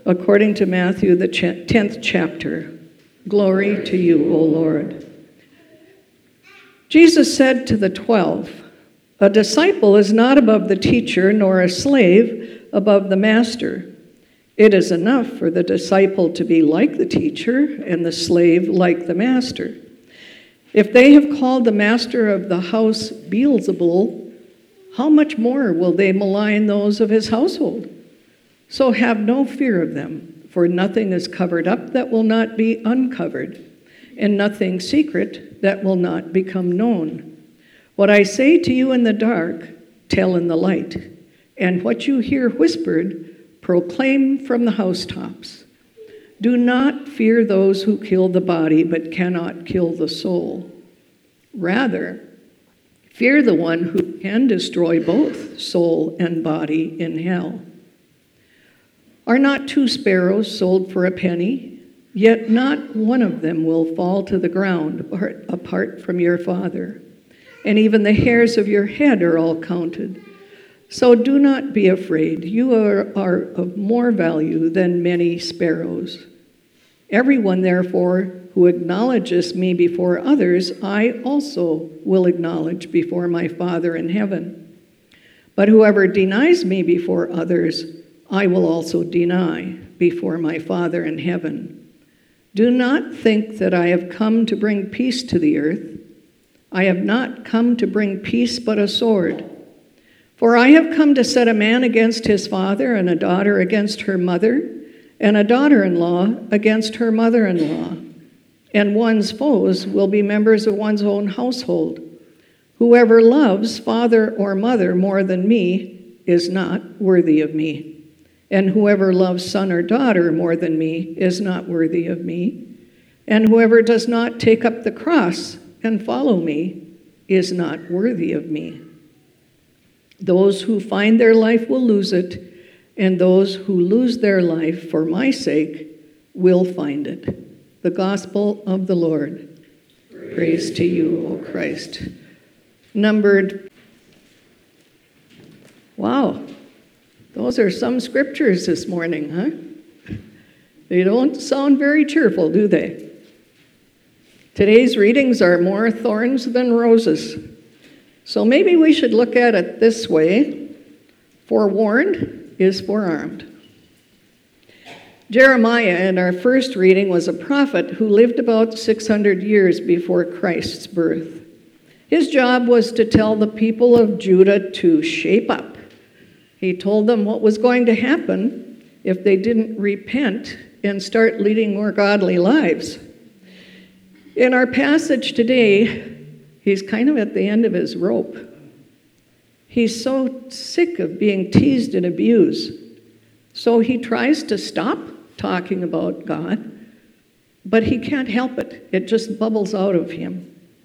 according to Matthew, the 10th chapter. Glory to you, O Lord. Jesus said to the 12, "A disciple is not above the teacher, nor a slave above the master. It is enough for the disciple to be like the teacher and the slave like the master. If they have called the master of the house Beelzebul, how much more will they malign those of his household? So have no fear of them, for nothing is covered up that will not be uncovered, and nothing secret that will not become known. What I say to you in the dark, tell in the light, and what you hear whispered, proclaim from the housetops. Do not fear those who kill the body but cannot kill the soul. Rather, fear the one who can destroy both soul and body in hell. Are not 2 sparrows sold for a penny? Yet not one of them will fall to the ground apart from your Father. And even the hairs of your head are all counted. So do not be afraid. You are of more value than many sparrows. Everyone, therefore, who acknowledges me before others, I also will acknowledge before my Father in heaven. But whoever denies me before others, I will also deny before my Father in heaven. Do not think that I have come to bring peace to the earth. I have not come to bring peace but a sword. For I have come to set a man against his father, and a daughter against her mother, and a daughter-in-law against her mother-in-law. And one's foes will be members of one's own household. Whoever loves father or mother more than me is not worthy of me. And whoever loves son or daughter more than me is not worthy of me. And whoever does not take up the cross and follow me is not worthy of me. Those who find their life will lose it, and those who lose their life for my sake will find it." The gospel of the Lord. Praise to you, O Christ. Numbered. Wow, those are some scriptures this morning, huh? They don't sound very cheerful, do they? Today's readings are more thorns than roses. So maybe we should look at it this way. Forewarned is forearmed. Jeremiah, in our first reading, was a prophet who lived about 600 years before Christ's birth. His job was to tell the people of Judah to shape up. He told them what was going to happen if they didn't repent and start leading more godly lives. In our passage today, he's kind of at the end of his rope. He's so sick of being teased and abused. So he tries to stop talking about God, but he can't help it. It just bubbles out of him.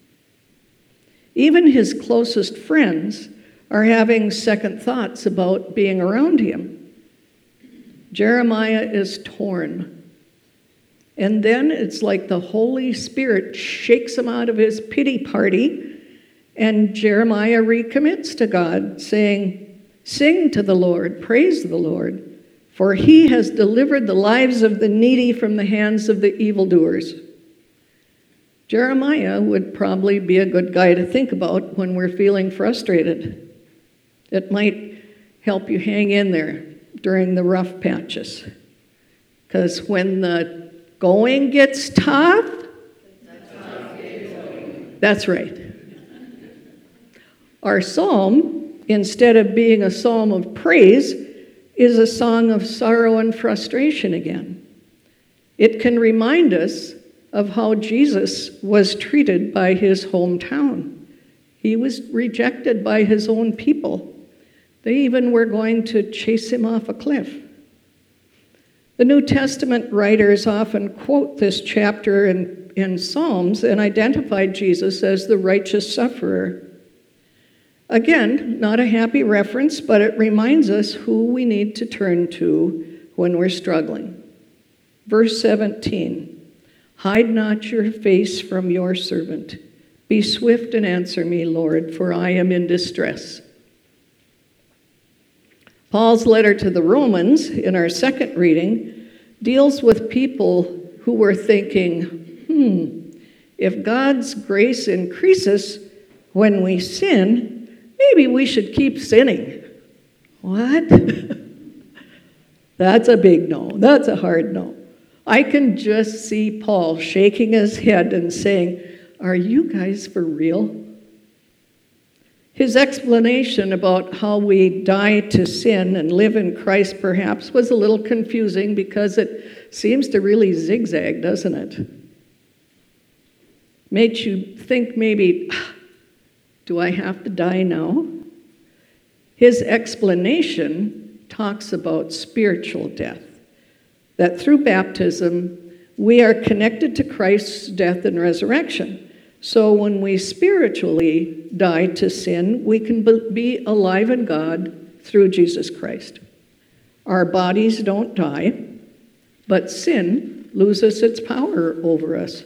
Even his closest friends are having second thoughts about being around him. Jeremiah is torn. And then it's like the Holy Spirit shakes him out of his pity party, and Jeremiah recommits to God, saying, "Sing to the Lord, praise the Lord, for he has delivered the lives of the needy from the hands of the evildoers." Jeremiah would probably be a good guy to think about when we're feeling frustrated. It might help you hang in there during the rough patches. Because when the going gets tough, that's right. Our psalm, instead of being a psalm of praise, is a song of sorrow and frustration again. It can remind us of how Jesus was treated by his hometown. He was rejected by his own people. They even were going to chase him off a cliff. The New Testament writers often quote this chapter in Psalms and identify Jesus as the righteous sufferer. Again, not a happy reference, but it reminds us who we need to turn to when we're struggling. Verse 17, "Hide not your face from your servant. Be swift and answer me, Lord, for I am in distress." Paul's letter to the Romans, in our second reading, deals with people who were thinking, if God's grace increases when we sin, maybe we should keep sinning. What? That's a big no. That's a hard no. I can just see Paul shaking his head and saying, are you guys for real? His explanation about how we die to sin and live in Christ perhaps was a little confusing because it seems to really zigzag, doesn't it? Makes you think maybe, do I have to die now? His explanation talks about spiritual death, that through baptism we are connected to Christ's death and resurrection. So when we spiritually die to sin, we can be alive in God through Jesus Christ. Our bodies don't die, but sin loses its power over us.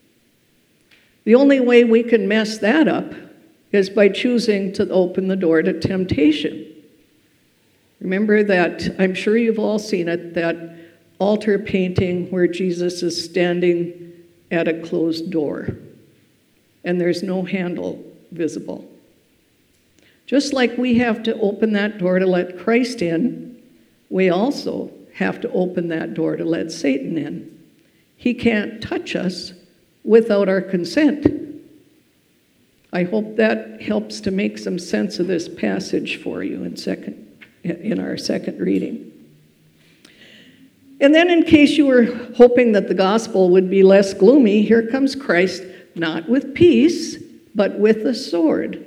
The only way we can mess that up is by choosing to open the door to temptation. Remember that, I'm sure you've all seen it, that altar painting where Jesus is standing at a closed door and there's no handle visible. Just like we have to open that door to let Christ in, we also have to open that door to let Satan in. He can't touch us without our consent. I hope that helps to make some sense of this passage for you in our second reading. And then in case you were hoping that the gospel would be less gloomy, here comes Christ, not with peace, but with a sword.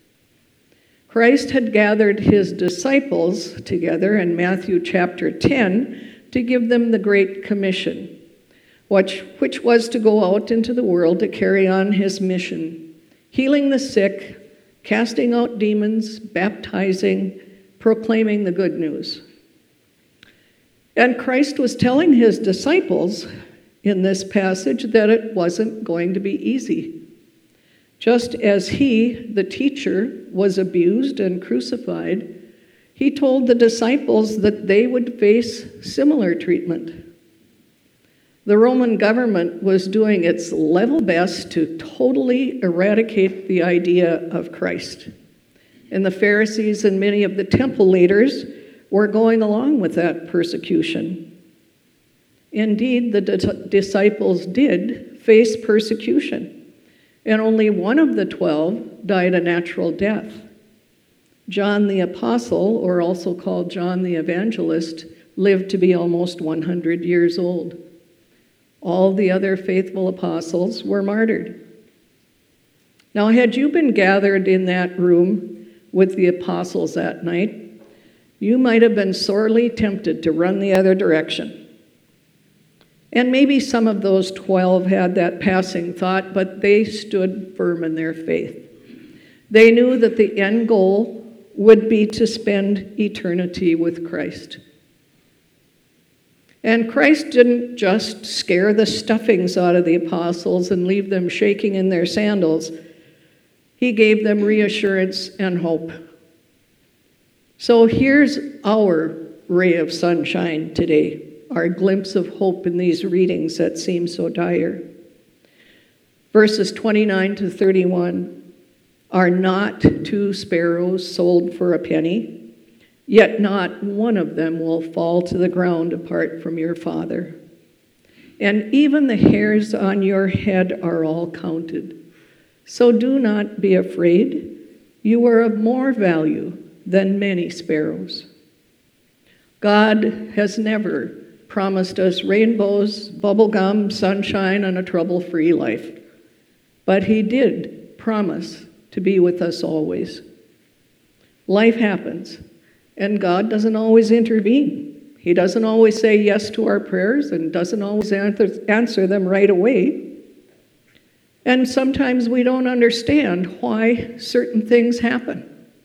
Christ had gathered his disciples together in Matthew chapter 10 to give them the Great Commission, which was to go out into the world to carry on his mission, healing the sick, casting out demons, baptizing, proclaiming the good news. And Christ was telling his disciples in this passage that it wasn't going to be easy. Just as he, the teacher, was abused and crucified, he told the disciples that they would face similar treatment. The Roman government was doing its level best to totally eradicate the idea of Christ. And the Pharisees and many of the temple leaders were going along with that persecution. Indeed, the disciples did face persecution, and only one of the 12 died a natural death. John the Apostle, or also called John the Evangelist, lived to be almost 100 years old. All the other faithful apostles were martyred. Now, had you been gathered in that room with the apostles that night, you might have been sorely tempted to run the other direction. And maybe some of those 12 had that passing thought, but they stood firm in their faith. They knew that the end goal would be to spend eternity with Christ. And Christ didn't just scare the stuffings out of the apostles and leave them shaking in their sandals. He gave them reassurance and hope. So here's our ray of sunshine today, our glimpse of hope in these readings that seem so dire. Verses 29 to 31, are not 2 sparrows sold for a penny? Yet not one of them will fall to the ground apart from your Father. And even the hairs on your head are all counted. So do not be afraid. You are of more value than many sparrows. God has never promised us rainbows, bubblegum, sunshine, and a trouble-free life. But he did promise to be with us always. Life happens, and God doesn't always intervene. He doesn't always say yes to our prayers and doesn't always answer them right away. And sometimes we don't understand why certain things happen.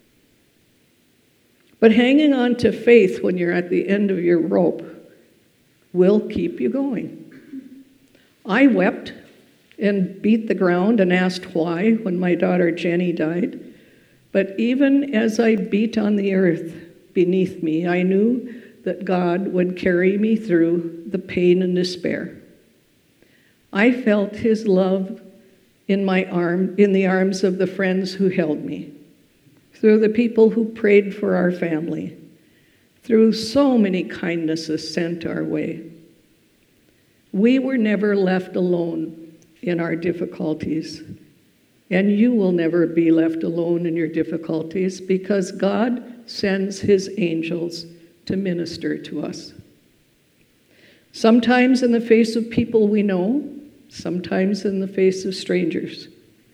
But hanging on to faith when you're at the end of your rope will keep you going. I wept and beat the ground and asked why when my daughter Jenny died. But even as I beat on the earth beneath me, I knew that God would carry me through the pain and despair. I felt his love in the arms of the friends who held me, through the people who prayed for our family, through so many kindnesses sent our way. We were never left alone in our difficulties, and you will never be left alone in your difficulties because God sends his angels to minister to us. Sometimes in the face of people we know, sometimes in the face of strangers.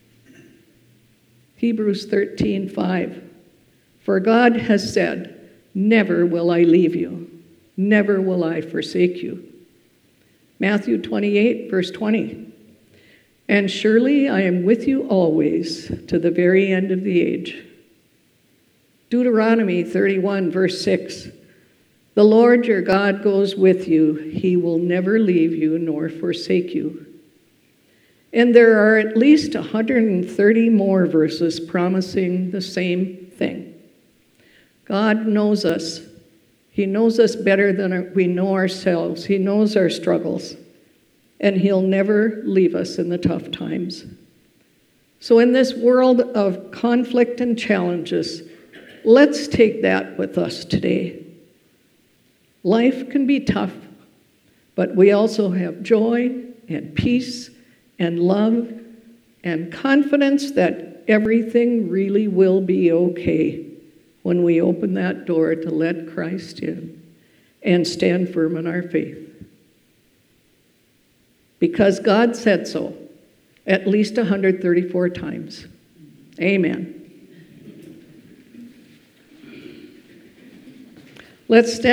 Hebrews 13:5. For God has said, never will I leave you, never will I forsake you. Matthew 28, verse 20. And surely I am with you always to the very end of the age. Deuteronomy 31, verse 6. The Lord your God goes with you. He will never leave you nor forsake you. And there are at least 130 more verses promising the same thing. God knows us. He knows us better than we know ourselves. He knows our struggles. And he'll never leave us in the tough times. So in this world of conflict and challenges, let's take that with us today. Life can be tough, but we also have joy and peace and love and confidence that everything really will be okay when we open that door to let Christ in and stand firm in our faith. Because God said so at least 134 times. Amen. Let's stand.